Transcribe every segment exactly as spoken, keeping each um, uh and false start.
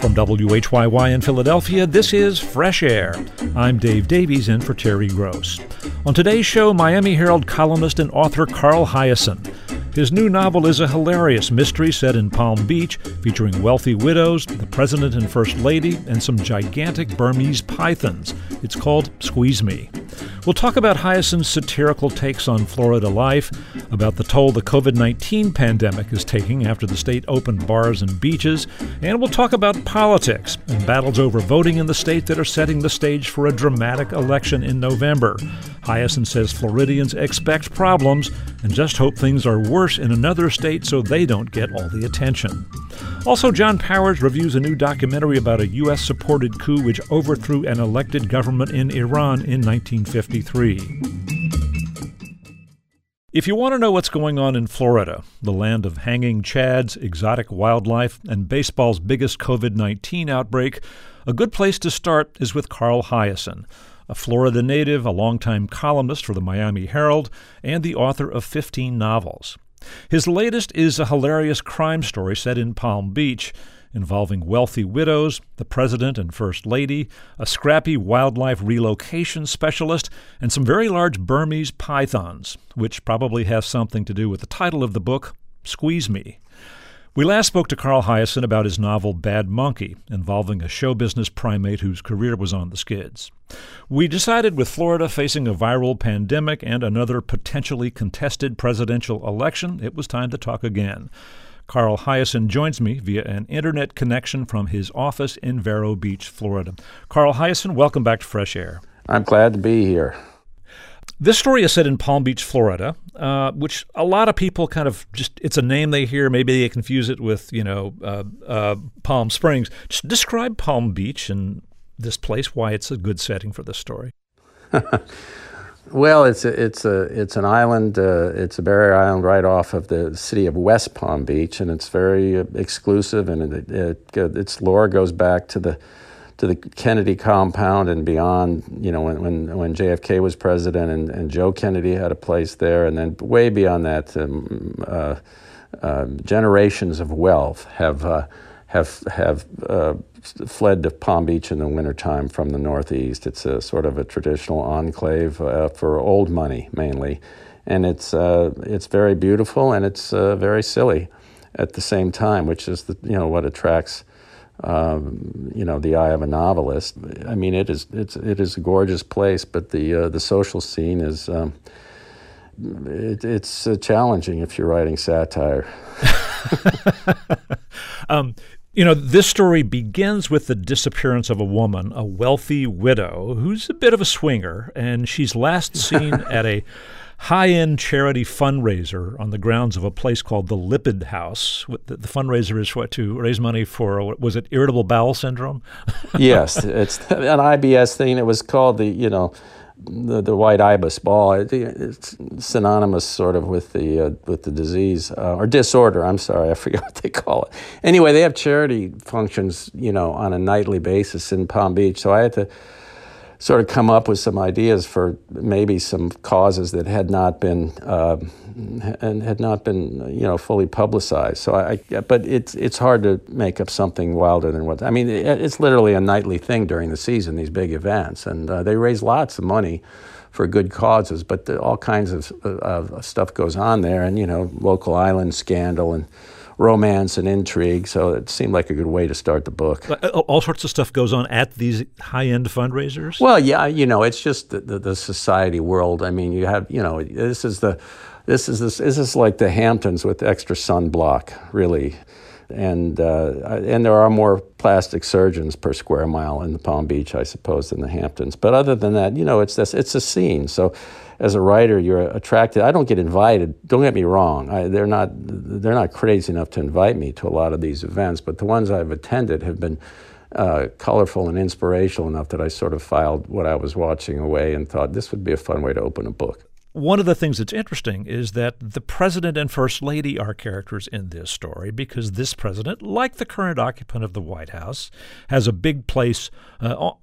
From W H Y Y in Philadelphia, this is Fresh Air. I'm Dave Davies in for Terry Gross. On today's show, Miami Herald columnist and author Carl Hiaasen. His new novel is a hilarious mystery set in Palm Beach, featuring wealthy widows, the president and first lady, and some gigantic Burmese pythons. It's called Squeeze Me. We'll talk about Hiaasen's satirical takes on Florida life, about the toll the covid nineteen pandemic is taking after the state opened bars and beaches, and we'll talk about politics and battles over voting in the state that are setting the stage for a dramatic election in November. Hiaasen says Floridians expect problems and just hope things are worse in another state so they don't get all the attention. Also, John Powers reviews a new documentary about a U S-supported coup which overthrew an elected government in Iran in nineteen fifty-three. If you want to know what's going on in Florida, the land of hanging chads, exotic wildlife, and baseball's biggest covid nineteen outbreak, a good place to start is with Carl Hiaasen, a Florida native, a longtime columnist for the Miami Herald, and the author of fifteen novels. His latest is a hilarious crime story set in Palm Beach, involving wealthy widows, the president and first lady, a scrappy wildlife relocation specialist, and some very large Burmese pythons, which probably has something to do with the title of the book, Squeeze Me. We last spoke to Carl Hiaasen about his novel Bad Monkey, involving a show business primate whose career was on the skids. We decided with Florida facing a viral pandemic and another potentially contested presidential election, it was time to talk again. Carl Hiaasen joins me via an internet connection from his office in Vero Beach, Florida. Carl Hiaasen, welcome back to Fresh Air. I'm glad to be here. This story is set in Palm Beach, Florida, uh, which a lot of people kind of just, it's a name they hear. Maybe they confuse it with, you know, uh, uh, Palm Springs. Just describe Palm Beach and this place, why it's a good setting for this story. Well, it's a, it's a it's an island. Uh, it's a barrier island right off of the city of West Palm Beach, and it's very uh, exclusive. And it, it, it, its lore goes back to the to the Kennedy compound and beyond. You know, when when, when J F K was president, and, and Joe Kennedy had a place there, and then way beyond that, um, uh, uh, generations of wealth have uh, have have. Uh, fled to Palm Beach in the wintertime from the Northeast. It's a sort of a traditional enclave uh, for old money mainly, and it's uh, it's very beautiful and it's uh, very silly at the same time, which is the, you know what attracts um, you know the eye of a novelist. I mean, it is it's it is a gorgeous place, but the uh, the social scene is um, it, it's uh, challenging if you're writing satire. um. You know, this story begins with the disappearance of a woman, a wealthy widow, who's a bit of a swinger, and she's last seen at a high-end charity fundraiser on the grounds of a place called the Lipid House. The, the fundraiser is what, to raise money for, was it irritable bowel syndrome? Yes, it's an I B S thing. It was called the, you know, The, the white ibis ball. It, it's synonymous sort of with the uh, with the disease uh, or disorder. I'm sorry, I forget what they call it. Anyway, they have charity functions, you know, on a nightly basis in Palm Beach. So I had to sort of come up with some ideas for maybe some causes that had not been uh, and had not been you know fully publicized. So I, but it's it's hard to make up something wilder than what I mean. It, it's literally a nightly thing during the season. These big events, and uh, they raise lots of money for good causes. But the, all kinds of, of stuff goes on there, and you know, local island scandal and romance and intrigue, so it seemed like a good way to start the book. All sorts of stuff goes on at these high-end fundraisers? Well, yeah, you know, it's just the, the, the society world. I mean, you have, you know, this is the, this is this, this is like the Hamptons with extra sunblock, really. And uh, and there are more plastic surgeons per square mile in the Palm Beach, I suppose, than the Hamptons. But other than that, you know, it's this, it's a scene. So as a writer, you're attracted. I don't get invited. Don't get me wrong. I, they're not they're not crazy enough to invite me to a lot of these events. But the ones I've attended have been uh, colorful and inspirational enough that I sort of filed what I was watching away and thought this would be a fun way to open a book. One of the things that's interesting is that the president and first lady are characters in this story because this president, like the current occupant of the White House, has a big place uh,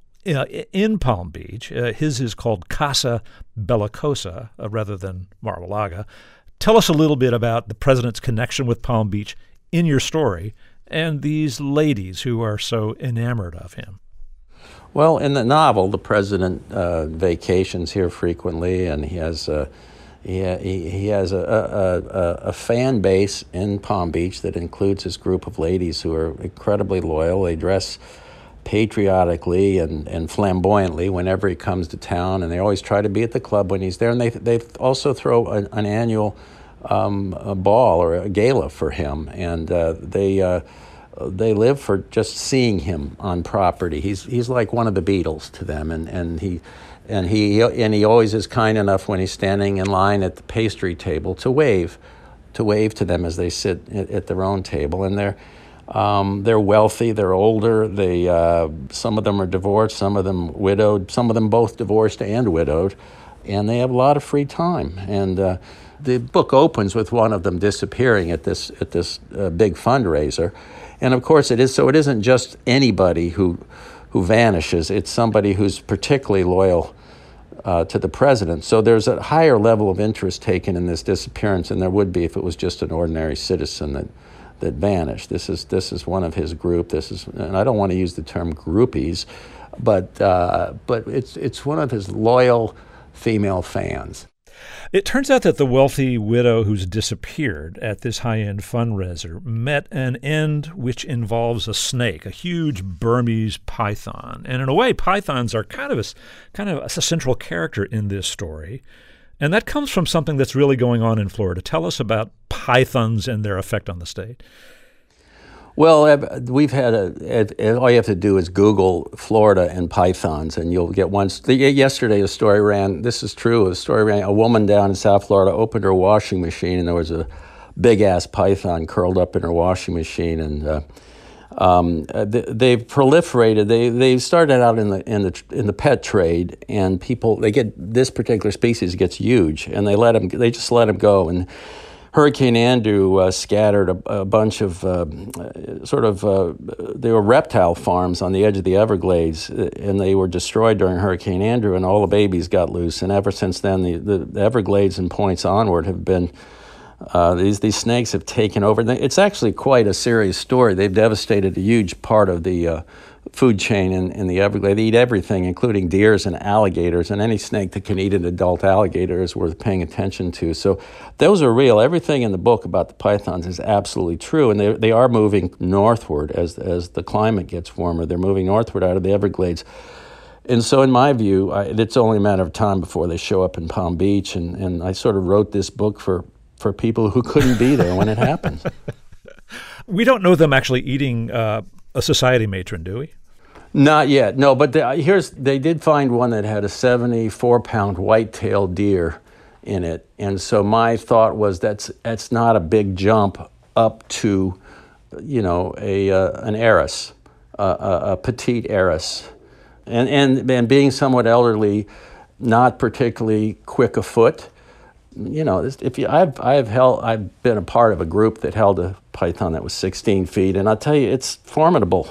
in Palm Beach. Uh, his is called Casa Bellicosa uh, rather than Mar-a-Lago. Tell us a little bit about the president's connection with Palm Beach in your story and these ladies who are so enamored of him? Well, in the novel, the president uh, vacations here frequently, and he has a he he, he has a, a, a, a fan base in Palm Beach that includes his group of ladies who are incredibly loyal. They dress patriotically and, and flamboyantly whenever he comes to town, and they always try to be at the club when he's there. And they they also throw an, an annual um, a ball or a gala for him, and uh, they uh, they live for just seeing him on property. He's he's like one of the Beatles to them, and and he. And he and he always is kind enough when he's standing in line at the pastry table to wave, to wave to them as they sit at, at their own table. And they're um, they're wealthy, they're older. They uh, some of them are divorced, some of them widowed, some of them both divorced and widowed, and they have a lot of free time. And uh, the book opens with one of them disappearing at this at this uh, big fundraiser, and of course it is so. It isn't just anybody who who vanishes. It's somebody who's particularly loyal Uh, to the president. So there's a higher level of interest taken in this disappearance than there would be if it was just an ordinary citizen that that vanished. This is this is one of his group. This is, and I don't want to use the term groupies, but uh, but it's it's one of his loyal female fans. It turns out that the wealthy widow who's disappeared at this high-end fundraiser met an end which involves a snake, a huge Burmese python. And in a way, pythons are kind of a, kind of a central character in this story. And that comes from something that's really going on in Florida. Tell us about pythons and their effect on the state. Well, we've had a, all you have to do is Google Florida and pythons, and you'll get one. Yesterday, a story ran, this is true, a story ran, a woman down in South Florida opened her washing machine, and there was a big-ass python curled up in her washing machine, and uh, um, they've proliferated. They they started out in the in the in the pet trade, and people, they get, this particular species gets huge, and they let them, they just let them go, and Hurricane Andrew uh, scattered a, a bunch of uh, sort of, uh, they were reptile farms on the edge of the Everglades, and they were destroyed during Hurricane Andrew, and all the babies got loose. And ever since then, the, the, the Everglades and points onward have been, uh, these, these snakes have taken over. It's actually quite a serious story. They've devastated a huge part of the uh, food chain in, in the Everglades. They eat everything, including deers and alligators, and any snake that can eat an adult alligator is worth paying attention to. So those are real. Everything in the book about the pythons is absolutely true, and they they are moving northward as as the climate gets warmer. They're moving northward out of the Everglades. And so in my view, I, it's only a matter of time before they show up in Palm Beach, and, and I sort of wrote this book for, for people who couldn't be there when it happens. We don't know them actually eating uh, a society matron, do we? Not yet, no. But the, here's they did find one that had a seventy-four pound white-tailed deer in it, and so my thought was that's that's not a big jump up to, you know, a uh, an heiress, uh, a, a petite heiress, and and and being somewhat elderly, not particularly quick of foot. You know, if you, I've I've held I've been a part of a group that held a python that was sixteen feet, and I'll tell you, it's formidable.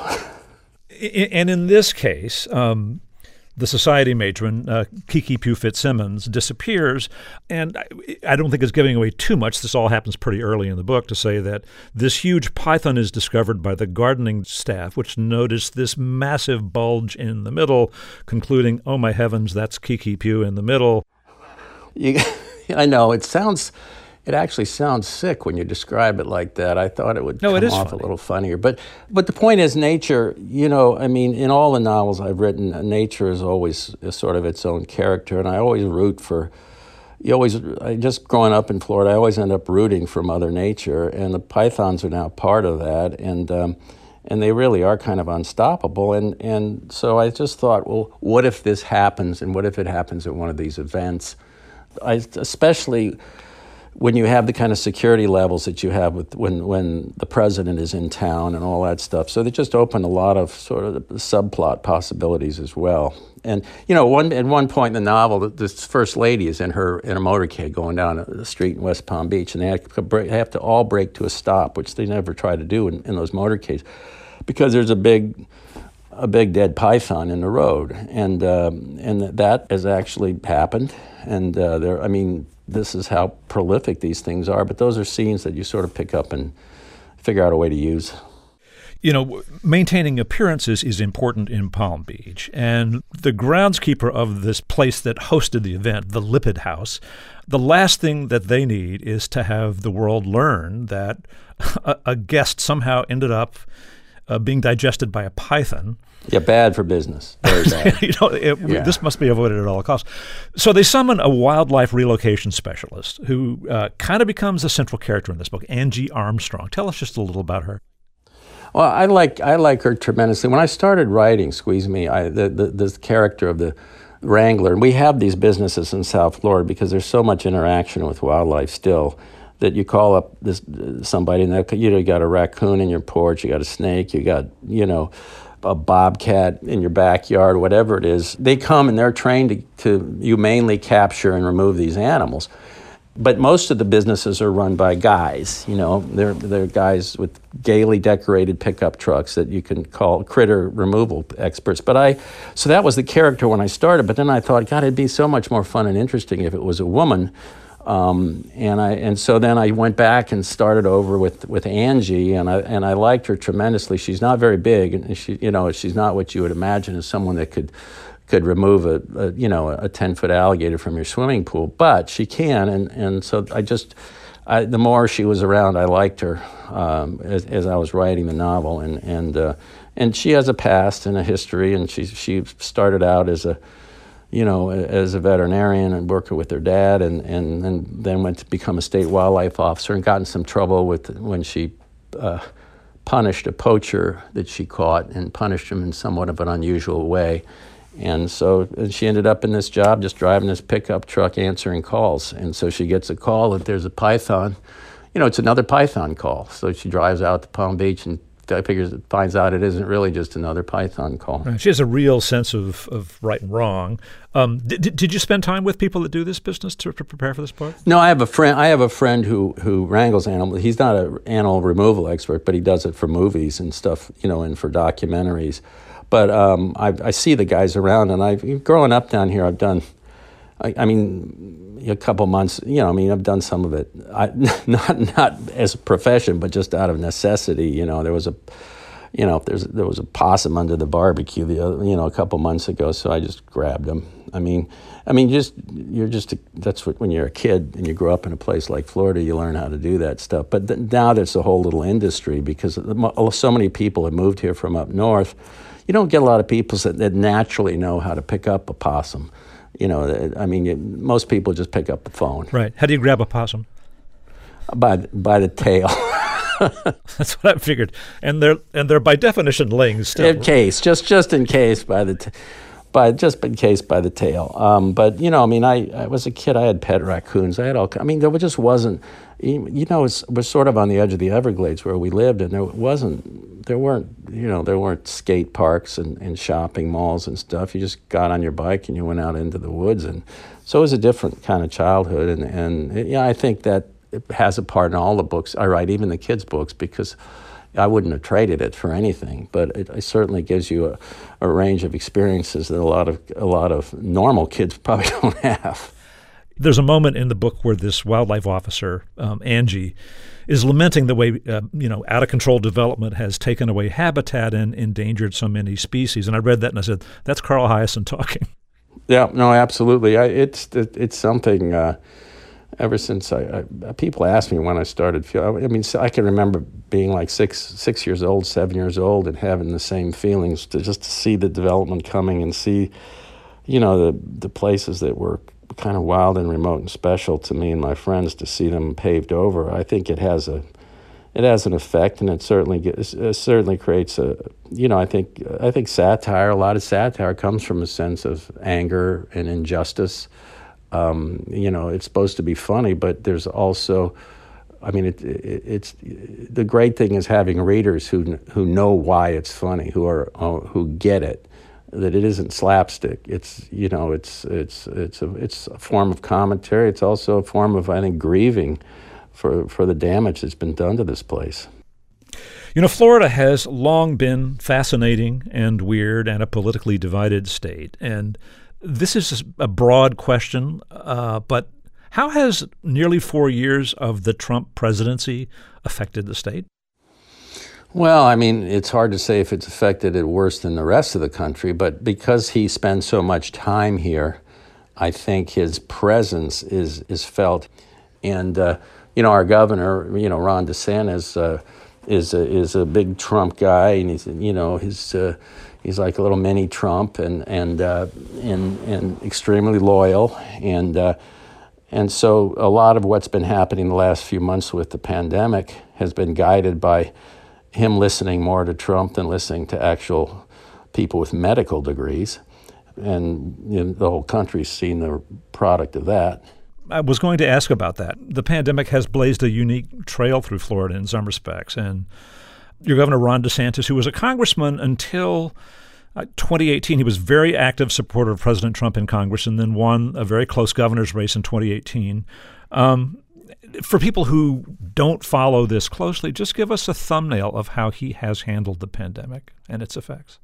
And in this case, um, the society matron, uh, Kiki Pugh Fitzsimmons, disappears. And I, I don't think it's giving away too much. This all happens pretty early in the book to say that this huge python is discovered by the gardening staff, which noticed this massive bulge in the middle, concluding, oh, my heavens, that's Kiki Pugh in the middle. You, I know. It sounds... It actually sounds sick when you describe it like that. I thought it would no, come it is off funny. a little funnier. But but the point is, nature, you know, I mean, in all the novels I've written, nature is always is sort of its own character. And I always root for, you always, I just growing up in Florida, I always end up rooting for Mother Nature. And the pythons are now part of that. And um, and they really are kind of unstoppable. And, and so I just thought, well, what if this happens? And what if it happens at one of these events? I especially... when you have the kind of security levels that you have with when when the president is in town and all that stuff. So they just open a lot of sort of subplot possibilities as well. And, you know, one at one point in the novel, this first lady is in her in a motorcade going down the street in West Palm Beach, and they have to, break, have to all brake to a stop, which they never try to do in, in those motorcades, because there's a big... a big dead python in the road, and um, and that has actually happened. And uh, there, I mean, this is how prolific these things are. But those are scenes that you sort of pick up and figure out a way to use. You know, maintaining appearances is important in Palm Beach. And the groundskeeper of this place that hosted the event, the Lippitt House, the last thing that they need is to have the world learn that a, a guest somehow ended up uh, being digested by a python. Yeah, bad for business. Very bad. you know, it, yeah. This must be avoided at all costs. So they summon a wildlife relocation specialist who uh, kind of becomes a central character in this book, Angie Armstrong. Tell us just a little about her. Well, I like I like her tremendously. When I started writing Squeeze Me, I, the, the this character of the wrangler, and we have these businesses in South Florida because there's so much interaction with wildlife still, that you call up this somebody and they, you know, you got a raccoon in your porch, you got a snake, you got, you know, a bobcat in your backyard, whatever it is. They come and they're trained to, to humanely capture and remove these animals. But most of the businesses are run by guys, you know. They're, they're guys with gaily decorated pickup trucks that you can call critter removal experts. But I, so that was the character when I started. But then I thought, God, it'd be so much more fun and interesting if it was a woman. Um, and I and so then I went back and started over with, with Angie, and I and I liked her tremendously. She's not very big, and she, you know, she's not what you would imagine as someone that could could remove a, a you know a ten foot alligator from your swimming pool, but she can, and and so I just I, the more she was around, I liked her um, as, as I was writing the novel, and and uh, and she has a past and a history, and she she started out as a you know, as a veterinarian and working with her dad, and, and, and then went to become a state wildlife officer and got in some trouble with when she uh, punished a poacher that she caught and punished him in somewhat of an unusual way. And so and she ended up in this job just driving this pickup truck answering calls. And so she gets a call that there's a python. You know, it's another python call. So she drives out to Palm Beach and I figures it finds out it isn't really just another python call. Right. She has a real sense of, of right and wrong. Um, did, did you spend time with people that do this business to, to prepare for this part? No, I have a friend. I have a friend who who wrangles animals. He's not an animal removal expert, but he does it for movies and stuff, you know, and for documentaries. But um, I, I see the guys around, and I growing up down here, I've done. I, I mean. A couple months, you know, I mean, I've done some of it, I, not not as a profession, but just out of necessity. You know, there was a, you know, there's there was a possum under the barbecue, the other, you know, a couple months ago, so I just grabbed him. I mean, I mean, just you're just a, that's what when you're a kid and you grow up in a place like Florida, you learn how to do that stuff. But th- now there's a whole little industry because so many people have moved here from up north. You don't get a lot of people that, that naturally know how to pick up a possum. You know, I mean, you, most people just pick up the phone. Right. How do you grab a possum? By by the tail. That's what I figured. And they're and they're by definition laying still. In case, just just in case by the, t- by just in case by the tail. Um, but you know, I mean, I, I was a kid. I had pet raccoons. I had all. I mean, there just wasn't. You know, it's, we're sort of on the edge of the Everglades where we lived, and there wasn't. There weren't. You know, there weren't skate parks and, and shopping malls and stuff. You just got on your bike and you went out into the woods, and so it was a different kind of childhood. And and yeah, I think that it has a part in all the books I write, even the kids' books, because I wouldn't have traded it for anything. But it, it certainly gives you a, a range of experiences that a lot of a lot of normal kids probably don't have. There's a moment in the book where this wildlife officer, um, Angie, is lamenting the way, uh, you know, out-of-control development has taken away habitat and endangered so many species. And I read that and I said, that's Carl Hiaasen talking. Yeah, no, absolutely. I, it's it, it's something, uh, ever since I, I, people ask me when I started, I mean, I can remember being like six six years old, seven years old, and having the same feelings to just to see the development coming and see, you know, the the places that were kind of wild and remote and special to me and my friends, to see them paved over. I think it has a it has an effect, and it certainly gets, it certainly creates a, you know, I think I think satire, a lot of satire comes from a sense of anger and injustice. Um, you know, it's supposed to be funny, but there's also, I mean, it, it, it's the great thing is having readers who who know why it's funny, who are uh, who get it. That it isn't slapstick. It's, you know, it's it's it's a it's a form of commentary. It's also a form of, I think, grieving for for the damage that's been done to this place. You know, Florida has long been fascinating and weird and a politically divided state. And this is a broad question, uh, but how has nearly four years of the Trump presidency affected the state? Well, I mean, it's hard to say if it's affected it worse than the rest of the country, but because he spends so much time here, I think his presence is is felt. And, uh, you know, our governor, you know, Ron DeSantis, uh, is, a, is a big Trump guy, and he's, you know, he's, uh, he's like a little mini Trump and, and, uh, and, and extremely loyal. And, uh, and so a lot of what's been happening the last few months with the pandemic has been guided by him listening more to Trump than listening to actual people with medical degrees. And you know, the whole country's seen the product of that. I was going to ask about that. The pandemic has blazed a unique trail through Florida in some respects. And your governor, Ron DeSantis, who was a congressman until uh, twenty eighteen, he was a very active supporter of President Trump in Congress and then won a very close governor's race in twenty eighteen. Um, For people who don't follow this closely, just give us a thumbnail of how he has handled the pandemic and its effects.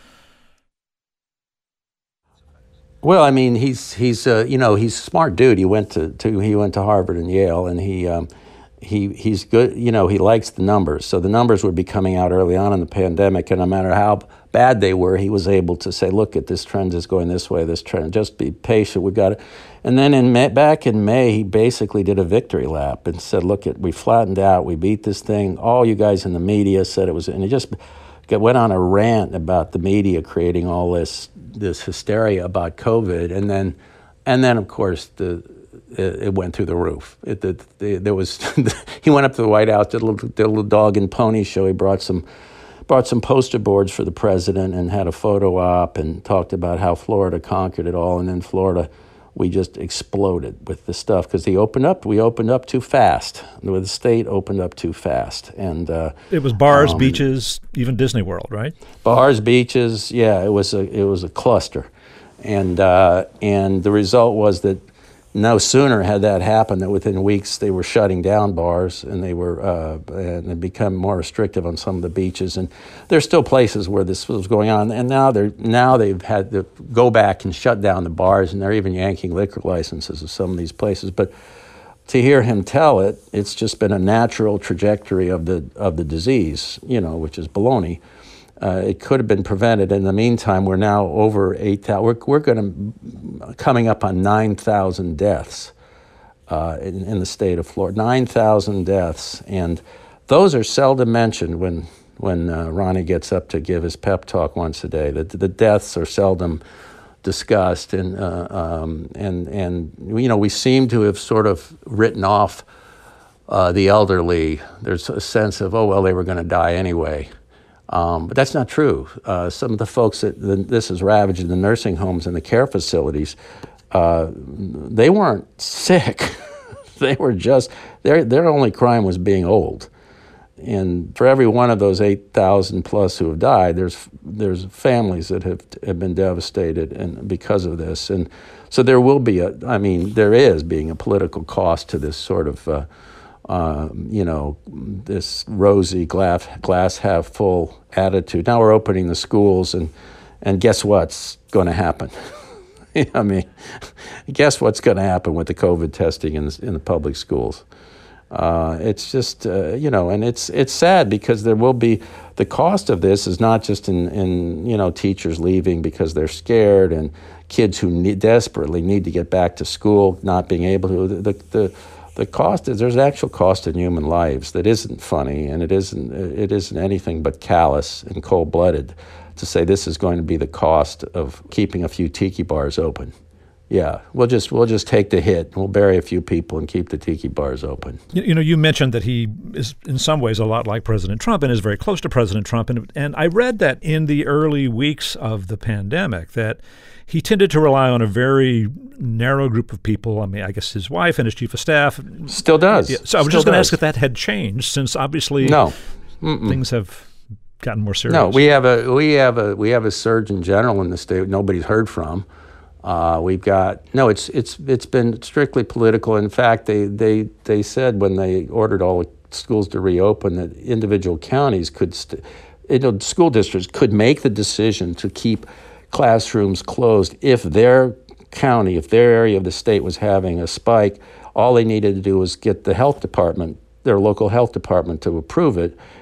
Well, I mean, he's he's uh, you know he's a smart dude. He went to, to he went to Harvard and Yale, and he um, he he's good. You know, he likes the numbers. So the numbers would be coming out early on in the pandemic, and no matter how bad they were, he was able to say, "Look, at this trend is going this way. This trend. Just be patient. We got it." And then in May, back in May, he basically did a victory lap and said, "Look, it we flattened out. We beat this thing. All you guys in the media said it was," and he just went on a rant about the media creating all this this hysteria about COVID, and then and then of course the it, it went through the roof. It, the, the, there was he went up to the White House, did a little, did a little dog and pony show. He brought some. brought some poster boards for the president and had a photo op and talked about how Florida conquered it all. And then Florida, we just exploded with the stuff because he opened up. We opened up too fast. The state opened up too fast, and uh, it was bars, um, beaches, even Disney World, right? Bars, beaches, yeah. It was a it was a cluster, and uh, and the result was that no sooner had that happened that within weeks they were shutting down bars and they were uh, and had become more restrictive on some of the beaches. And there's still places where this was going on, and now they're now they've had to go back and shut down the bars, and they're even yanking liquor licenses of some of these places. But to hear him tell it, it's just been a natural trajectory of the of the disease, you know, which is baloney. Uh, it could have been prevented. In the meantime, we're now over eight thousand. We're, we're going to coming up on nine thousand deaths uh, in, in the state of Florida. nine thousand deaths, and those are seldom mentioned when when uh, Ronnie gets up to give his pep talk once a day. The, the deaths are seldom discussed, and uh, um, and and you know we seem to have sort of written off uh, the elderly. There's a sense of, oh well, they were going to die anyway. Um, but that's not true. Uh, some of the folks that the, this is ravaged in the nursing homes and the care facilities, uh, they weren't sick. They were just, their their only crime was being old. And for every one of those eight thousand plus who have died, there's there's families that have, have been devastated and because of this. And so there will be a, I mean, there is being a political cost to this sort of uh, Uh, you know, this rosy glass, glass half full attitude. Now we're opening the schools, and and guess what's going to happen? I mean, guess what's going to happen with the COVID testing in the, in the public schools? Uh, it's just, uh, you know, and it's it's sad because there will be, the cost of this is not just in, in you know, teachers leaving because they're scared and kids who need, desperately need to get back to school not being able to. The, the, The cost is there's actual cost in human lives that isn't funny, and it isn't it isn't anything but callous and cold-blooded to say this is going to be the cost of keeping a few tiki bars open. Yeah, we'll just we'll just take the hit. We'll bury a few people and keep the tiki bars open. You, you know, you mentioned that he is in some ways a lot like President Trump and is very close to President Trump, and and I read that in the early weeks of the pandemic that he tended to rely on a very narrow group of people. I mean, I guess his wife and his chief of staff. Still does. Yeah, so I was Still just going to does. ask if that had changed since obviously no. things have gotten more serious. No, we have a we have a we have a surgeon general in the state nobody's heard from. Uh, we've got no. It's it's it's been strictly political. In fact, they they they said when they ordered all the schools to reopen that individual counties could, st- you know, school districts could make the decision to keep classrooms closed if their county, if their area of the state was having a spike. All they needed to do was get the health department, their local health department, to approve it,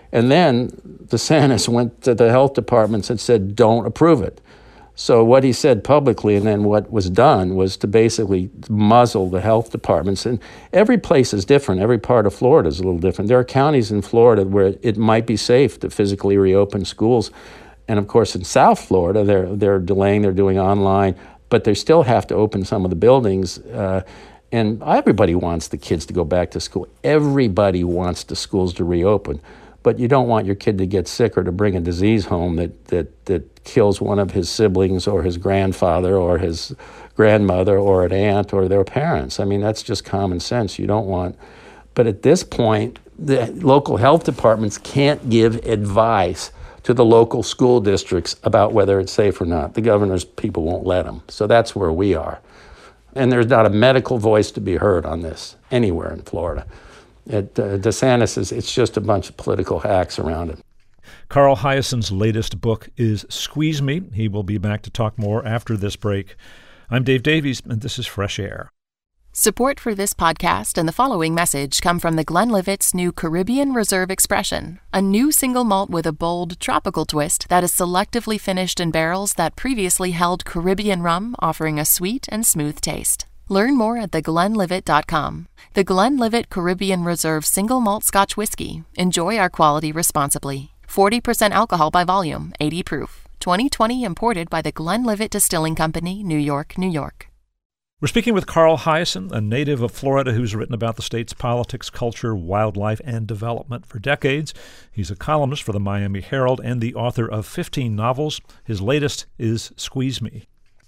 And then DeSantis went to the health departments and said, don't approve it. So what he said publicly and then what was done was to basically muzzle the health departments. And every place is different. Every part of Florida is a little different. There are counties in Florida where it might be safe to physically reopen schools. And of course, in South Florida, they're they're delaying, they're doing online, but they still have to open some of the buildings. Uh, and everybody wants the kids to go back to school. Everybody wants the schools to reopen. But you don't want your kid to get sick or to bring a disease home that, that, that kills one of his siblings or his grandfather or his grandmother or an aunt or their parents. I mean, that's just common sense. You don't want... But at this point, the local health departments can't give advice to the local school districts about whether it's safe or not. The governor's people won't let them. So that's where we are. And there's not a medical voice to be heard on this anywhere in Florida. It, uh, DeSantis is, it's just a bunch of political hacks around it. Carl Hiaasen's latest book is Squeeze Me. He will be back to talk more after this break. I'm Dave Davies, and this is Fresh Air. Support for this podcast and the following message come from the Glenlivet's new Caribbean Reserve Expression, a new single malt with a bold, tropical twist that is selectively finished in barrels that previously held Caribbean rum, offering a sweet and smooth taste. Learn more at the glenlivet dot com. The Glenlivet Caribbean Reserve Single Malt Scotch Whiskey. Enjoy our quality responsibly. forty percent alcohol by volume, eighty proof. twenty twenty imported by the Glenlivet Distilling Company, New York, New York. We're speaking with Carl Hiaasen, a native of Florida who's written about the state's politics, culture, wildlife, and development for decades. He's a columnist for the Miami Herald and the author of fifteen novels. His latest is Squeeze Me.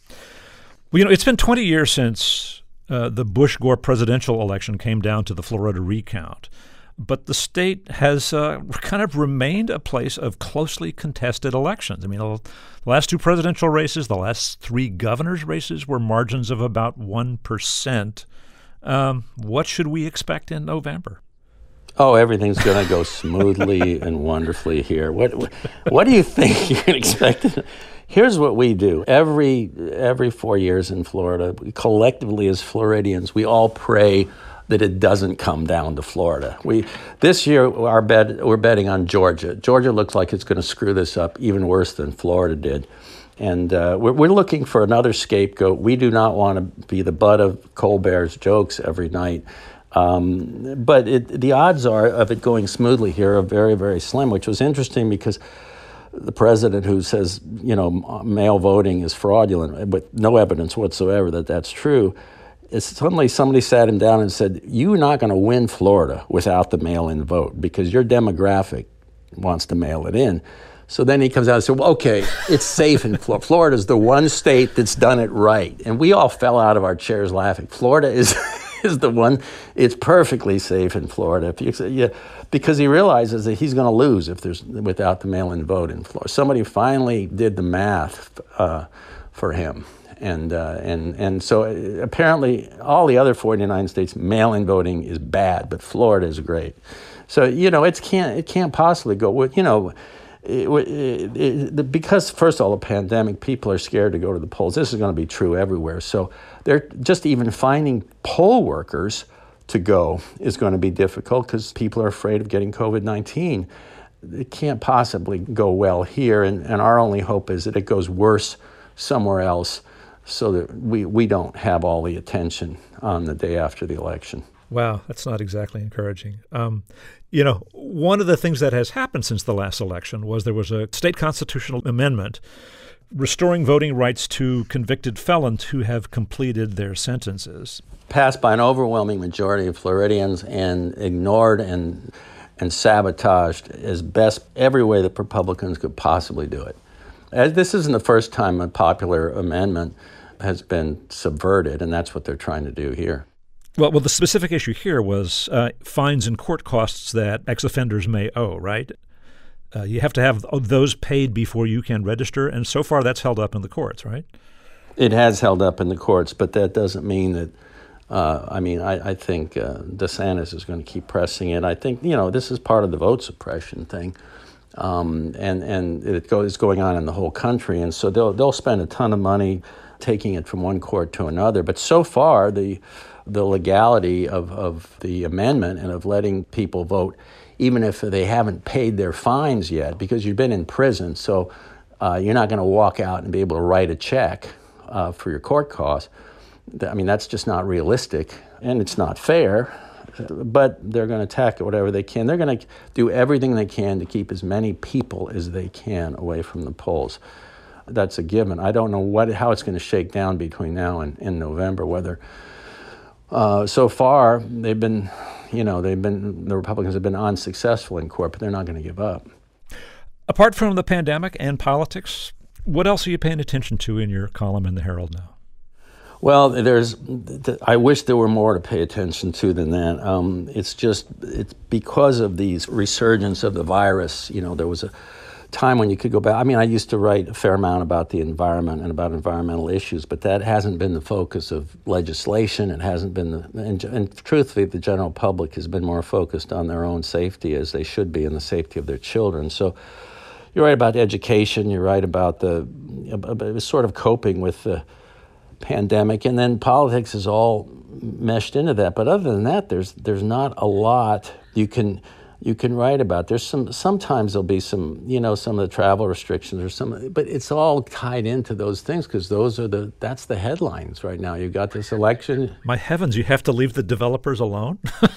Well, you know, it's been twenty years since uh, the Bush-Gore presidential election came down to the Florida recount. But the state has uh, kind of remained a place of closely contested elections. I mean, the last two presidential races, the last three governor's races were margins of about one percent. Um, what should we expect in November? Oh, everything's going to go smoothly and wonderfully here. What what do you think you can expect? Here's what we do. Every every four years in Florida, we collectively as Floridians, we all pray that it doesn't come down to Florida. We this year our bet we're betting on Georgia. Georgia looks like it's going to screw this up even worse than Florida did. And uh, we're, we're looking for another scapegoat. We do not want to be the butt of Colbert's jokes every night. Um, but it, the odds are of it going smoothly here are very, very slim, which was interesting because the president who says, you know, mail voting is fraudulent with no evidence whatsoever that that's true, is suddenly somebody sat him down and said, you're not going to win Florida without the mail-in vote because your demographic wants to mail it in. So then he comes out and said, well, okay, it's safe in Florida. Florida's the one state that's done it right. And we all fell out of our chairs laughing. Florida is... is the one, it's perfectly safe in Florida. If you, yeah, because he realizes that he's going to lose if there's without the mail-in vote in Florida. Somebody finally did the math uh, for him. And, uh, and, and so apparently all the other forty-nine states, mail-in voting is bad, but Florida is great. So, you know, it can't, it can't possibly go with, you know, It, it, it, because, first of all, the pandemic, people are scared to go to the polls. This is going to be true everywhere. So they're just even finding poll workers to go is going to be difficult because people are afraid of getting covid nineteen. It can't possibly go well here. And, and our only hope is that it goes worse somewhere else so that we, we don't have all the attention on the day after the election. Wow, that's not exactly encouraging. Um, you know, one of the things that has happened since the last election was there was a state constitutional amendment restoring voting rights to convicted felons who have completed their sentences. Passed by an overwhelming majority of Floridians and ignored and and sabotaged as best every way that Republicans could possibly do it. As this isn't the first time a popular amendment has been subverted, and that's what they're trying to do here. Well, well, the specific issue here was uh, fines and court costs that ex-offenders may owe, right? Uh, you have to have those paid before you can register, and so far that's held up in the courts, right? It has held up in the courts, but that doesn't mean that, uh, I mean, I, I think uh, DeSantis is going to keep pressing it. I think, you know, this is part of the vote suppression thing. Um, and, and it goes going on in the whole country. And so they'll they'll spend a ton of money taking it from one court to another. But so far, the the legality of, of the amendment and of letting people vote, even if they haven't paid their fines yet, because you've been in prison, so uh, you're not going to walk out and be able to write a check uh, for your court costs. I mean, that's just not realistic, and it's not fair. But they're going to attack it whatever they can. They're going to do everything they can to keep as many people as they can away from the polls. That's a given. I don't know what how it's going to shake down between now and in November. Whether uh, so far they've been, you know, they've been the Republicans have been unsuccessful in court, but they're not going to give up. Apart from the pandemic and politics, what else are you paying attention to in your column in the Herald now? Well, there's. I wish there were more to pay attention to than that. Um, it's just it's because of these resurgence of the virus. You know, there was a time when you could go back. I mean, I used to write a fair amount about the environment and about environmental issues, but that hasn't been the focus of legislation. It hasn't been the, and, and truthfully, the general public has been more focused on their own safety, as they should be, and the safety of their children. So, you're right about education. You're right about the about sort of coping with the pandemic, and then politics is all meshed into that. But other than that, there's there's not a lot you can you can write about. There's some sometimes there'll be some you know some of the travel restrictions or some, but it's all tied into those things because those are the that's the headlines right now. You got this election. My heavens, you have to leave the developers alone.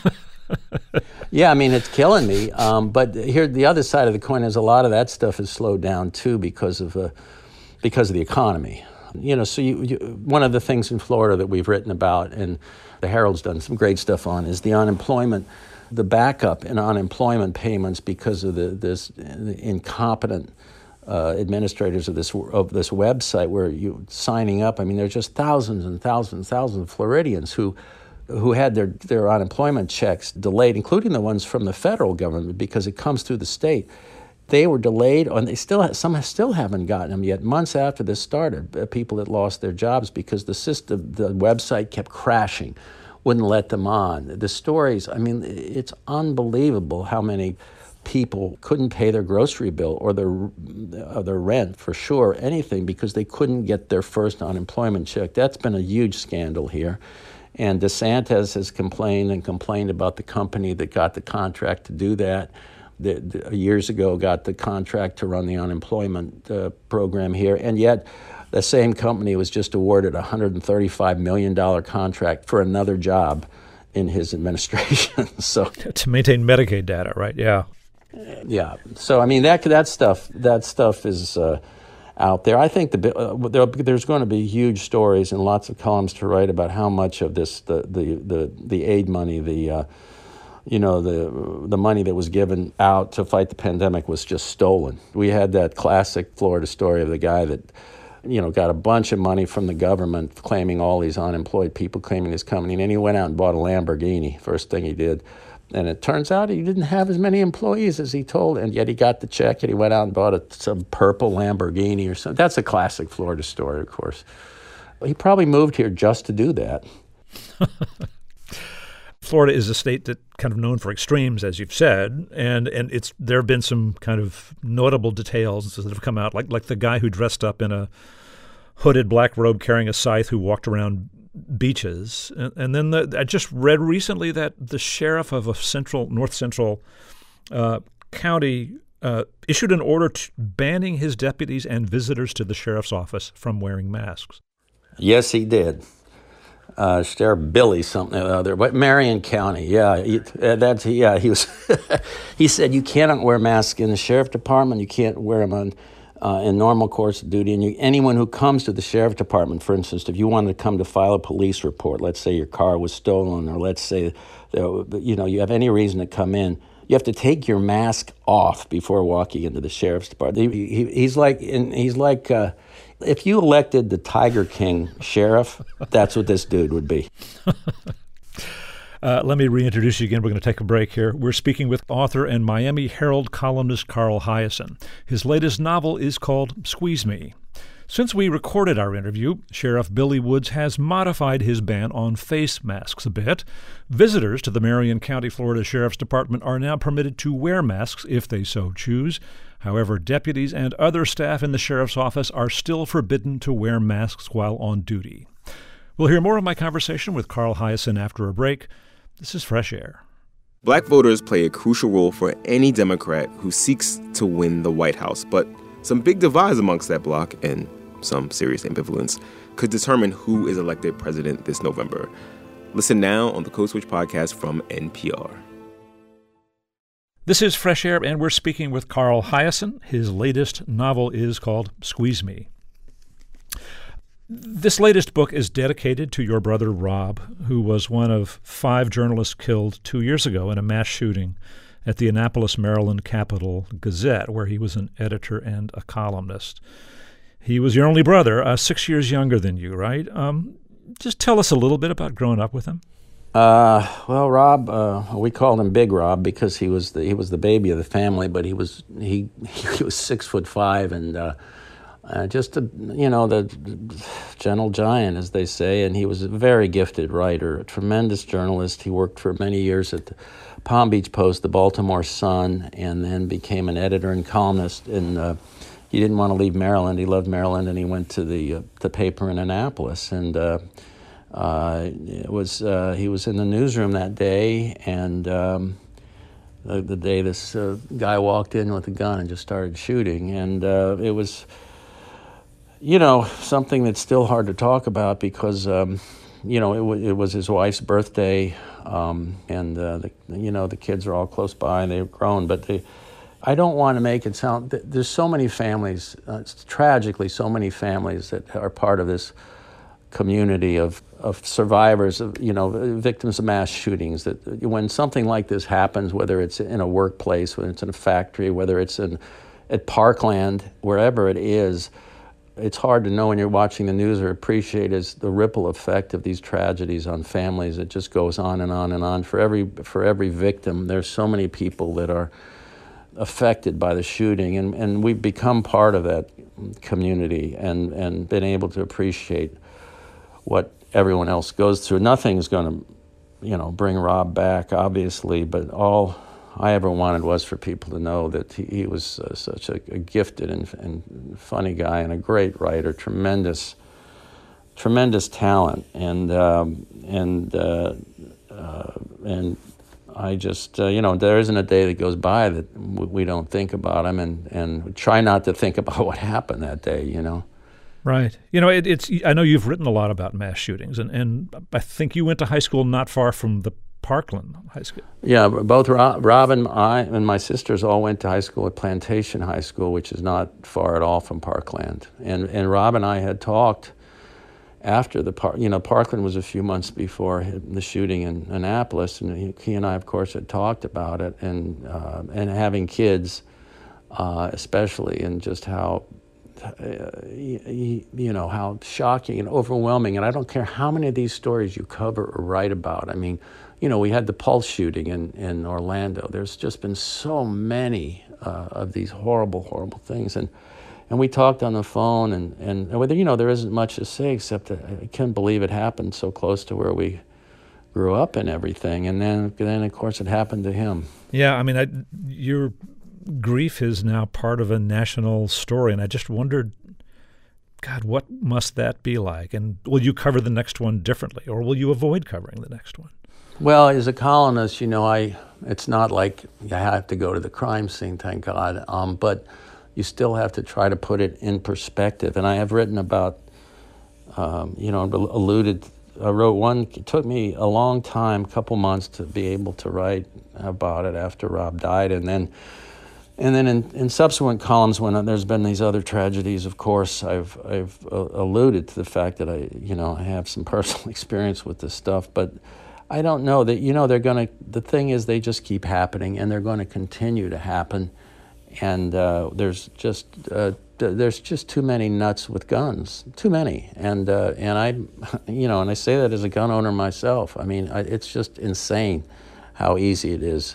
Yeah, I mean, it's killing me. Um, but here, the other side of the coin is a lot of that stuff is slowed down too because of uh, because of the economy. You know, so you, you, one of the things in Florida that we've written about, and the Herald's done some great stuff on, is the unemployment, the backup in unemployment payments because of the this the incompetent uh, administrators of this of this website where you signing up. I mean, there's just thousands and thousands, thousands of Floridians who who had their their unemployment checks delayed, including the ones from the federal government because it comes through the state. They were delayed, and they still have, some still haven't gotten them yet. Months after this started, uh, people that lost their jobs because the system, the website kept crashing, wouldn't let them on. The stories, I mean, it's unbelievable how many people couldn't pay their grocery bill or their or their rent for sure, anything, because they couldn't get their first unemployment check. That's been a huge scandal here. And DeSantis has complained and complained about the company that got the contract to do that. The, the, years ago got the contract to run the unemployment uh, program here, and yet the same company was just awarded a one hundred thirty-five million dollars contract for another job in his administration. So to maintain Medicaid data, right? Yeah. Yeah. So I mean that that stuff that stuff is uh, out there. I think the uh, there, there's going to be huge stories and lots of columns to write about how much of this the the the, the aid money the uh, you know, the the money that was given out to fight the pandemic was just stolen. We had that classic Florida story of the guy that, you know, got a bunch of money from the government claiming all these unemployed people, claiming his company, and then he went out and bought a Lamborghini, first thing he did. And it turns out he didn't have as many employees as he told, and yet he got the check and he went out and bought a, some purple Lamborghini or something. That's a classic Florida story, of course. He probably moved here just to do that. Florida is a state that kind of known for extremes, as you've said, and and it's there have been some kind of notable details that have come out, like like the guy who dressed up in a hooded black robe carrying a scythe who walked around beaches, and, and then the, I just read recently that the sheriff of a central north central uh, county uh, issued an order to banning his deputies and visitors to the sheriff's office from wearing masks. Yes, he did. Uh, Sheriff Billy something or other, but Marion County, yeah, he, uh, that's yeah. He was. He said you cannot wear masks in the sheriff department. You can't wear them on uh, in normal course of duty. And you, anyone who comes to the sheriff department, for instance, if you wanted to come to file a police report, let's say your car was stolen, or let's say uh, you know you have any reason to come in, you have to take your mask off before walking into the sheriff's department. He, he, he's like in, he's like. Uh, If you elected the Tiger King sheriff, that's what this dude would be. uh, let me reintroduce you again. We're going to take a break here. We're speaking with author and Miami Herald columnist Carl Hiaasen. His latest novel is called Squeeze Me. Since we recorded our interview, Sheriff Billy Woods has modified his ban on face masks a bit. Visitors to the Marion County, Florida Sheriff's Department are now permitted to wear masks if they so choose. However, deputies and other staff in the sheriff's office are still forbidden to wear masks while on duty. We'll hear more of my conversation with Carl Hiaasen after a break. This is Fresh Air. Black voters play a crucial role for any Democrat who seeks to win the White House, but some big divides amongst that bloc and some serious ambivalence could determine who is elected president this November. Listen now on the Code Switch podcast from N P R. This is Fresh Air, and we're speaking with Carl Hiaasen. His latest novel is called Squeeze Me. This latest book is dedicated to your brother Rob, who was one of five journalists killed two years ago in a mass shooting at the Annapolis, Maryland Capital Gazette, where he was an editor and a columnist. He was your only brother, uh, six years younger than you, right? Um, just tell us a little bit about growing up with him. Uh, well, Rob, uh, we called him Big Rob because he was the, he was the baby of the family, but he was he he was six foot five and uh, uh, just a, you know, the gentle giant, as they say. And he was a very gifted writer, a tremendous journalist. He worked for many years at the Palm Beach Post, the Baltimore Sun, and then became an editor and columnist. And uh, he didn't want to leave Maryland. He loved Maryland, and he went to the uh, the paper in Annapolis. And uh, uh, it was uh, he was in the newsroom that day, and um, the, the day this uh, guy walked in with a gun and just started shooting. And uh, it was, you know, something that's still hard to talk about because, um, you know, it, w- it was his wife's birthday. Um, and, uh, the, you know, the kids are all close by and they've grown, but they, I don't want to make it sound, th- there's so many families, uh, tragically so many families that are part of this community of, of survivors of, you know, victims of mass shootings, that when something like this happens, whether it's in a workplace, whether it's in a factory, whether it's in at Parkland, wherever it is, it's hard to know when you're watching the news or appreciate is the ripple effect of these tragedies on families. It just goes on and on and on. For every for every victim, there's so many people that are affected by the shooting, and, and we've become part of that community and, and been able to appreciate what everyone else goes through. Nothing's going to, you know, bring Rob back, obviously, but all I ever wanted was for people to know that he, he was uh, such a, a gifted and, and funny guy and a great writer, tremendous, tremendous talent, and um, and uh, uh, and I just uh, you know there isn't a day that goes by that w- we don't think about him and and try not to think about what happened that day, you know. Right. You know, it, it's. I know you've written a lot about mass shootings, and, and I think you went to high school not far from the Parkland High School. Yeah, both Rob, Rob and I and my sisters all went to high school at Plantation High School, which is not far at all from Parkland. And and Rob and I had talked after the park. You know, Parkland was a few months before the shooting in Annapolis, and he, he and I, of course, had talked about it and uh, and having kids, uh, especially, and just how. Uh, you, you know, how shocking and overwhelming. And I don't care how many of these stories you cover or write about. I mean, you know, we had the Pulse shooting in, in Orlando. There's just been so many uh, of these horrible, horrible things. And and we talked on the phone, and, and whether, you know, there isn't much to say except that I can't believe it happened so close to where we grew up and everything. And then, then of course, it happened to him. Yeah, I mean, I, you're... grief is now part of a national story, and I just wondered, God, what must that be like? And will you cover the next one differently, or will you avoid covering the next one? Well, as a columnist, you know, I it's not like you have to go to the crime scene, thank God, um, but you still have to try to put it in perspective. And I have written about, um, you know, alluded, I wrote one, it took me a long time, a couple months to be able to write about it after Rob died, and then And then in, in subsequent columns, when there's been these other tragedies, of course, I've I've uh, alluded to the fact that I, you know, I have some personal experience with this stuff. But I don't know that, you know, they're going to, the thing is they just keep happening, and they're going to continue to happen. And uh, there's just uh, there's just too many nuts with guns, too many. And uh, and I, you know, and I say that as a gun owner myself. I mean, I, it's just insane how easy it is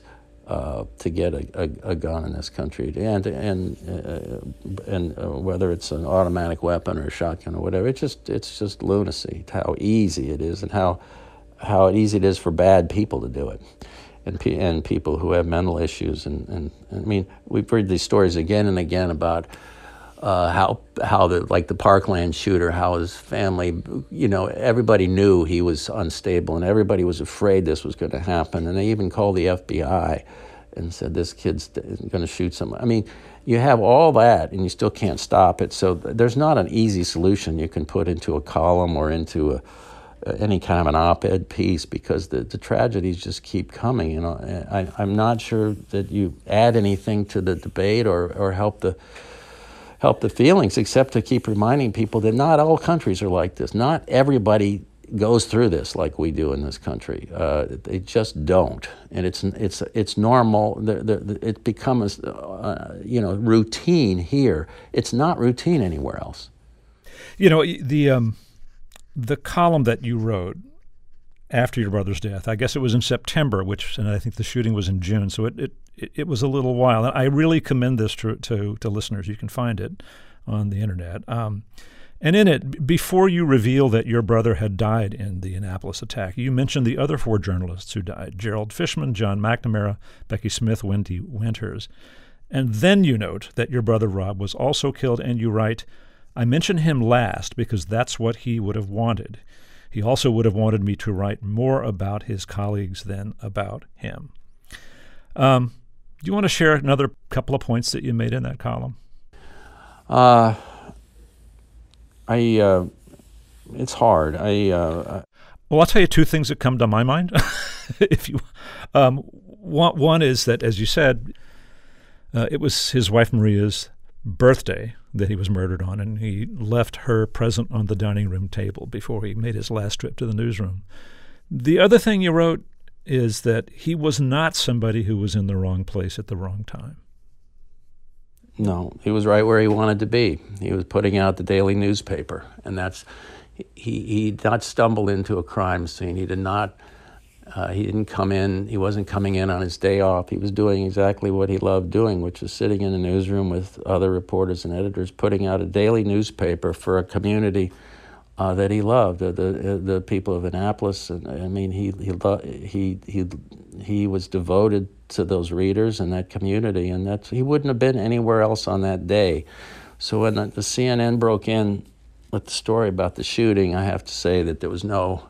uh, to get a, a, a gun in this country, and and uh, and uh, whether it's an automatic weapon or a shotgun or whatever, it's just it's just lunacy. How easy it is, and how how easy it is for bad people to do it, and pe- and people who have mental issues, and, and, and I mean, we've heard these stories again and again about. Uh, how how the like the Parkland shooter, how his family, you know, everybody knew he was unstable, and everybody was afraid this was going to happen, and they even called the F B I and said this kid's going to shoot someone. I mean, you have all that, and you still can't stop it. So there's not an easy solution you can put into a column or into a, any kind of an op-ed piece, because the, the tragedies just keep coming. You know, I, I'm not sure that you add anything to the debate or or help the. help the feelings, except to keep reminding people that not all countries are like this. Not everybody goes through this like we do in this country. Uh, they just don't, and it's it's it's normal. The, the, it becomes uh, you know routine here. It's not routine anywhere else. You know, the um, the column that you wrote after your brother's death, I guess it was in September, which, and I think the shooting was in June, so it, it, it was a little while. And I really commend this to, to, to listeners. You can find it on the internet. Um, and in it, before you reveal that your brother had died in the Annapolis attack, you mentioned the other four journalists who died: Gerald Fishman, John McNamara, Becky Smith, Wendy Winters. And then you note that your brother Rob was also killed, and you write, "I mention him last because that's what he would have wanted. He also would have wanted me to write more about his colleagues than about him." Um, do you want to share another couple of points that you made in that column? Uh, I, uh, it's hard. I, uh, well, I'll tell you two things that come to my mind. if you, um, one, one is that, as you said, uh, it was his wife Maria's birthday that he was murdered on, and he left her present on the dining room table before he made his last trip to the newsroom. The other thing you wrote is that he was not somebody who was in the wrong place at the wrong time. No, he was right where he wanted to be. He was putting out the daily newspaper, and that's he. He did not stumble into a crime scene. He did not. Uh, he didn't come in. He wasn't coming in on his day off. He was doing exactly what he loved doing, which was sitting in the newsroom with other reporters and editors, putting out a daily newspaper for a community uh, that he loved, the, the the people of Annapolis. And I mean, he he he he he was devoted to those readers and that community, and that's he wouldn't have been anywhere else on that day. So when the, the C N N broke in with the story about the shooting, I have to say that there was no.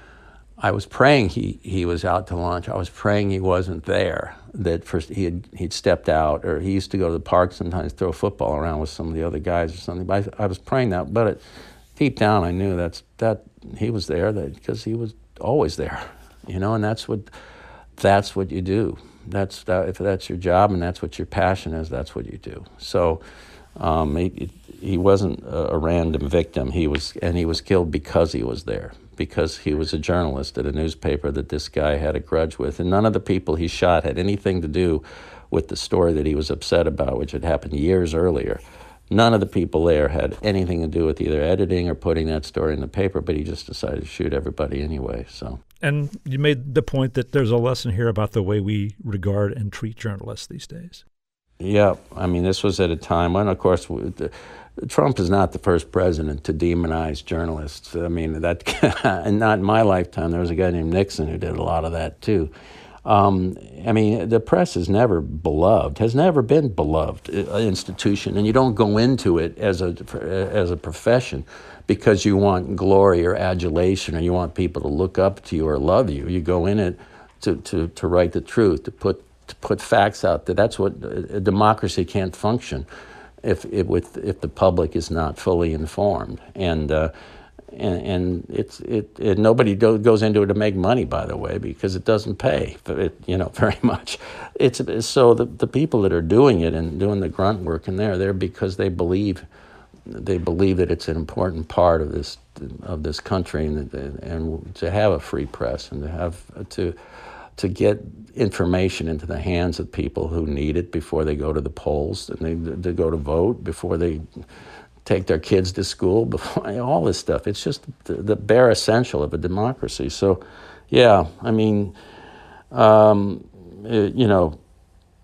I was praying he, he was out to lunch. I was praying he wasn't there, that first he had he'd stepped out, or he used to go to the park sometimes, throw a football around with some of the other guys or something. But I, I was praying that, but it, deep down I knew that's that he was there that because he was always there, you know. And that's what that's what you do. That's that, if that's your job and that's what your passion is, that's what you do. So um, he, he wasn't a, a random victim. He was, and he was killed because he was there. Because he was a journalist at a newspaper that this guy had a grudge with. And none of the people he shot had anything to do with the story that he was upset about, which had happened years earlier. None of the people there had anything to do with either editing or putting that story in the paper, but he just decided to shoot everybody anyway. So. And you made the point that there's a lesson here about the way we regard and treat journalists these days. Yeah, I mean, this was at a time when, of course, the, Trump is not the first president to demonize journalists. I mean, that, and not in my lifetime. There was a guy named Nixon who did a lot of that too. Um, I mean, the press is never beloved, has never been beloved institution, and you don't go into it as a as a profession because you want glory or adulation, or you want people to look up to you or love you. You go in it to to to write the truth, to put to put facts out there. That's what a democracy can't function if if with if the public is not fully informed. And uh, and, and it's it, it nobody do, goes into it to make money, by the way, because it doesn't pay it, you know, very much. It's so the the people that are doing it and doing the grunt work in there, they're because they believe they believe that it's an important part of this of this country, and and to have a free press and to have to. to get information into the hands of people who need it before they go to the polls, and they to go to vote, before they take their kids to school, before all this stuff. It's just the, the bare essential of a democracy. So, yeah, I mean, um, it, you know,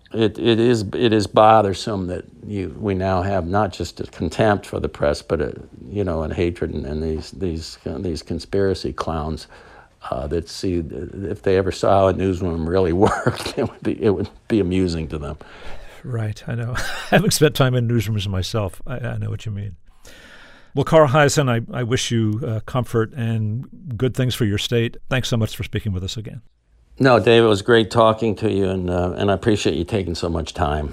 It it is it is bothersome that you we now have not just a contempt for the press, but a, you know, and hatred and, and these these uh, these conspiracy clowns uh, that see if they ever saw how a newsroom really worked, it would be it would be amusing to them. Right, I know. Having spent time in newsrooms myself, I, I know what you mean. Well, Carl Hiaasen, I, I wish you uh, comfort and good things for your state. Thanks so much for speaking with us again. No, Dave, it was great talking to you, and uh, and I appreciate you taking so much time.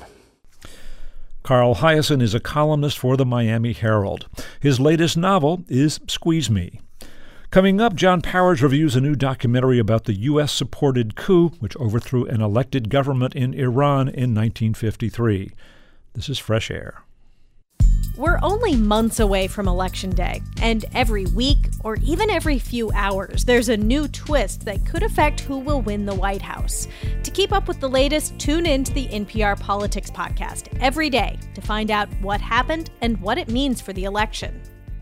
Carl Hiaasen is a columnist for the Miami Herald. His latest novel is Squeeze Me. Coming up, John Powers reviews a new documentary about the U S-supported coup which overthrew an elected government in Iran in nineteen fifty-three. This is Fresh Air. We're only months away from Election Day, and every week, or even every few hours, there's a new twist that could affect who will win the White House. To keep up with the latest, tune in to the N P R Politics Podcast every day to find out what happened and what it means for the election.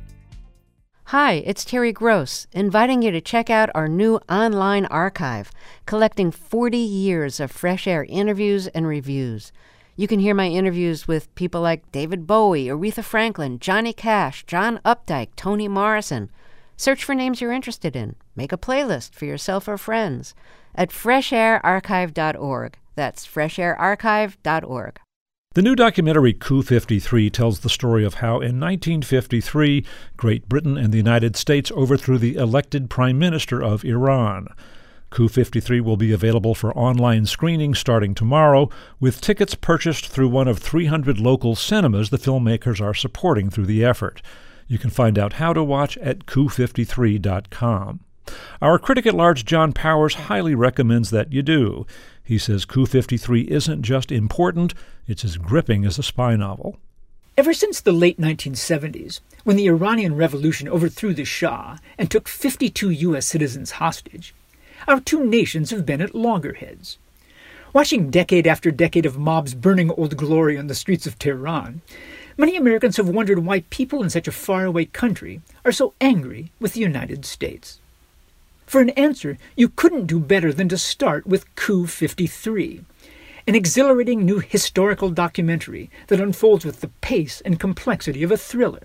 Hi, it's Terry Gross, inviting you to check out our new online archive, collecting forty years of Fresh Air interviews and reviews. You can hear my interviews with people like David Bowie, Aretha Franklin, Johnny Cash, John Updike, Toni Morrison. Search for names you're interested in. Make a playlist for yourself or friends at fresh air archive dot org. That's fresh air archive dot org. The new documentary Coup fifty-three tells the story of how in nineteen fifty-three, Great Britain and the United States overthrew the elected prime minister of Iran. Coup fifty-three will be available for online screening starting tomorrow, with tickets purchased through one of three hundred local cinemas the filmmakers are supporting through the effort. You can find out how to watch at coup fifty-three dot com. Our critic at large, John Powers, highly recommends that you do. He says Coup fifty-three isn't just important, it's as gripping as a spy novel. Ever since the late nineteen seventies, when the Iranian Revolution overthrew the Shah and took fifty-two U S citizens hostage, our two nations have been at loggerheads. Watching decade after decade of mobs burning Old Glory on the streets of Tehran, many Americans have wondered why people in such a faraway country are so angry with the United States. For an answer, you couldn't do better than to start with Coup fifty-three, an exhilarating new historical documentary that unfolds with the pace and complexity of a thriller.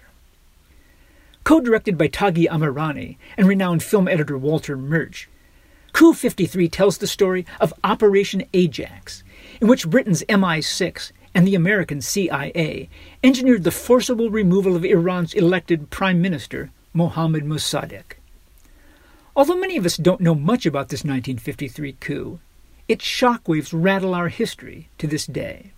Co-directed by Taghi Amirani and renowned film editor Walter Murch, Coup fifty-three tells the story of Operation Ajax, in which Britain's M I six and the American C I A engineered the forcible removal of Iran's elected Prime Minister, Mohammad Mossadegh. Although many of us don't know much about this nineteen fifty-three coup, its shockwaves rattle our history to this day.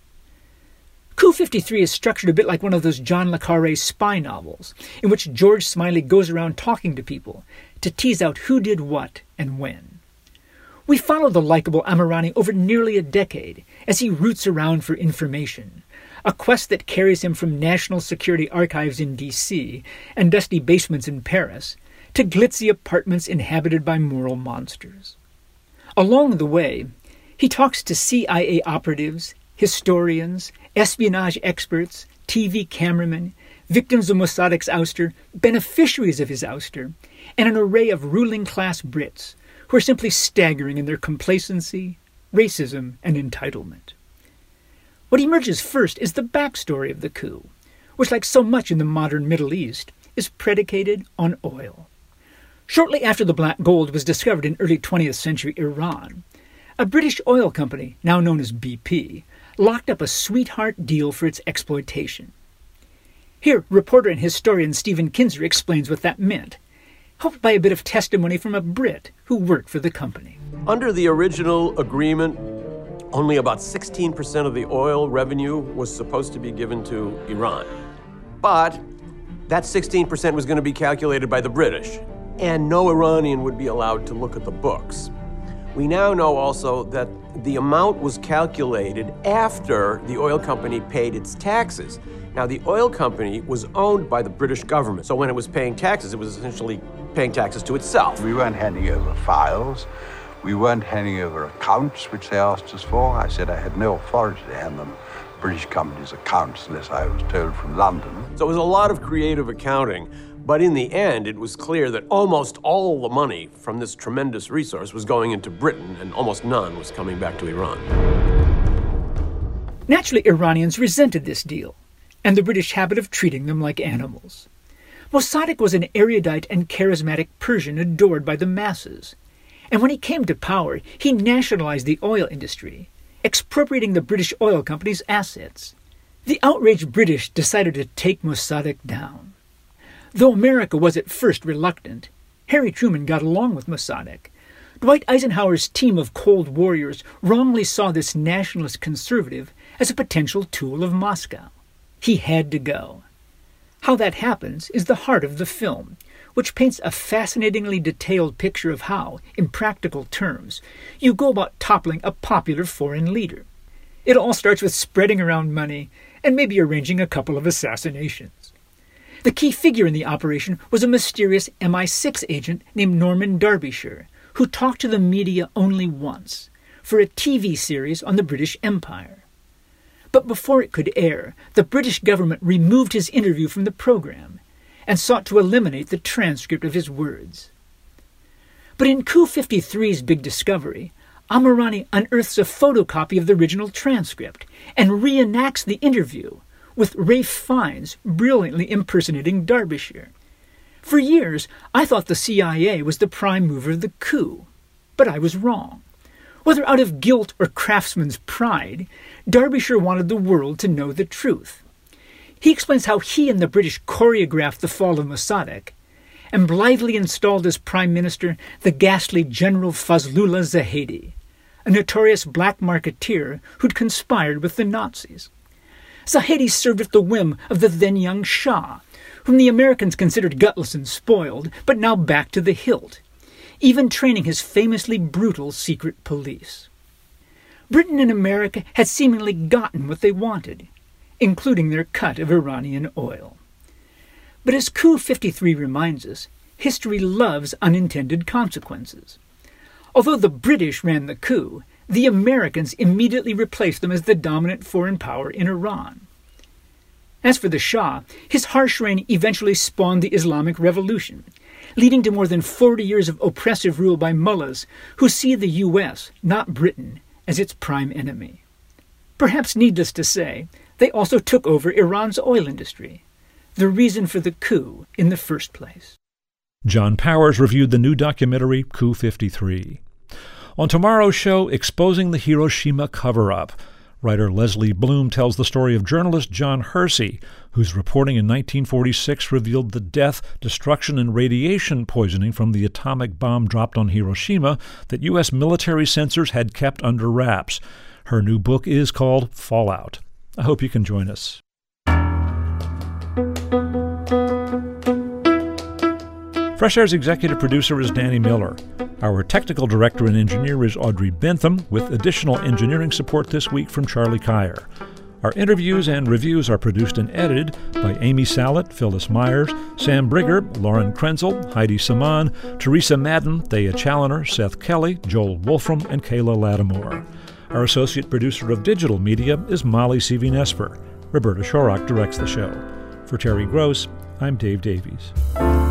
Coup fifty-three is structured a bit like one of those John le Carré spy novels, in which George Smiley goes around talking to people to tease out who did what and when. We follow the likable Amirani over nearly a decade as he roots around for information, a quest that carries him from national security archives in D C and dusty basements in Paris to glitzy apartments inhabited by moral monsters. Along the way, he talks to C I A operatives, historians, espionage experts, T V cameramen, victims of Mossadegh's ouster, beneficiaries of his ouster, and an array of ruling-class Brits who are simply staggering in their complacency, racism, and entitlement. What emerges first is the backstory of the coup, which, like so much in the modern Middle East, is predicated on oil. Shortly after the black gold was discovered in early twentieth century Iran, a British oil company, now known as B P, locked up a sweetheart deal for its exploitation. Here, reporter and historian Stephen Kinzer explains what that meant, helped by a bit of testimony from a Brit who worked for the company. Under the original agreement, only about sixteen percent of the oil revenue was supposed to be given to Iran. But that sixteen percent was going to be calculated by the British, and no Iranian would be allowed to look at the books. We now know also that the amount was calculated after the oil company paid its taxes. Now, the oil company was owned by the British government, so when it was paying taxes, it was essentially paying taxes to itself. We weren't handing over files. We weren't handing over accounts, which they asked us for. I said I had no authority to hand them British companies' accounts unless I was told from London. So it was a lot of creative accounting, but in the end, it was clear that almost all the money from this tremendous resource was going into Britain, and almost none was coming back to Iran. Naturally, Iranians resented this deal, and the British habit of treating them like animals. Mossadegh was an erudite and charismatic Persian adored by the masses, and when he came to power, he nationalized the oil industry, expropriating the British oil company's assets. The outraged British decided to take Mossadegh down. Though America was at first reluctant, Harry Truman got along with Mossadegh. Dwight Eisenhower's team of Cold Warriors wrongly saw this nationalist conservative as a potential tool of Moscow. He had to go. How that happens is the heart of the film, which paints a fascinatingly detailed picture of how, in practical terms, you go about toppling a popular foreign leader. It all starts with spreading around money and maybe arranging a couple of assassinations. The key figure in the operation was a mysterious M I six agent named Norman Derbyshire, who talked to the media only once, for a T V series on the British Empire. But before it could air, the British government removed his interview from the program and sought to eliminate the transcript of his words. But in Coup fifty-three's big discovery, Amirani unearths a photocopy of the original transcript and reenacts the interview, with Ralph Fiennes brilliantly impersonating Derbyshire. For years, I thought the C I A was the prime mover of the coup, but I was wrong. Whether out of guilt or craftsman's pride, Derbyshire wanted the world to know the truth. He explains how he and the British choreographed the fall of Mossadegh and blithely installed as prime minister the ghastly General Fazlullah Zahedi, a notorious black marketeer who'd conspired with the Nazis. Zahedi served at the whim of the then-young Shah, whom the Americans considered gutless and spoiled, but now back to the hilt, even training his famously brutal secret police. Britain and America had seemingly gotten what they wanted, including their cut of Iranian oil. But as Coup fifty-three reminds us, history loves unintended consequences. Although the British ran the coup, the Americans immediately replaced them as the dominant foreign power in Iran. As for the Shah, his harsh reign eventually spawned the Islamic Revolution, leading to more than forty years of oppressive rule by mullahs who see the U S, not Britain, as its prime enemy. Perhaps needless to say, they also took over Iran's oil industry, the reason for the coup in the first place. John Powers reviewed the new documentary Coup fifty-three. On tomorrow's show, Exposing the Hiroshima Cover-Up, writer Leslie Bloom tells the story of journalist John Hersey, whose reporting in nineteen forty-six revealed the death, destruction, and radiation poisoning from the atomic bomb dropped on Hiroshima that U S military censors had kept under wraps. Her new book is called Fallout. I hope you can join us. Fresh Air's executive producer is Danny Miller. Our technical director and engineer is Audrey Bentham, with additional engineering support this week from Charlie Kyer. Our interviews and reviews are produced and edited by Amy Sallet, Phyllis Myers, Sam Brigger, Lauren Krenzel, Heidi Saman, Teresa Madden, Thea Challoner, Seth Kelly, Joel Wolfram, and Kayla Lattimore. Our associate producer of digital media is Molly Seavy-Nesper. Roberta Shorrock directs the show. For Terry Gross, I'm Dave Davies.